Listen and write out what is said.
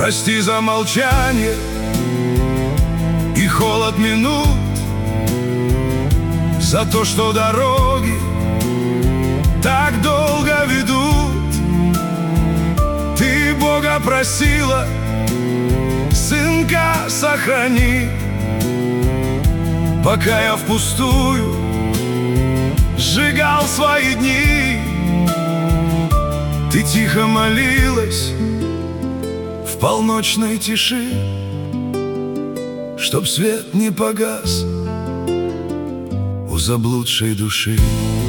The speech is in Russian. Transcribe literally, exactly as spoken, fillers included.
Прости за молчание и холод минут, за то, что дороги так долго ведут. Ты Бога просила, сынка сохрани, пока я впустую сжигал свои дни. Ты тихо молилась в полночной тиши, чтоб свет не погас у заблудшей души.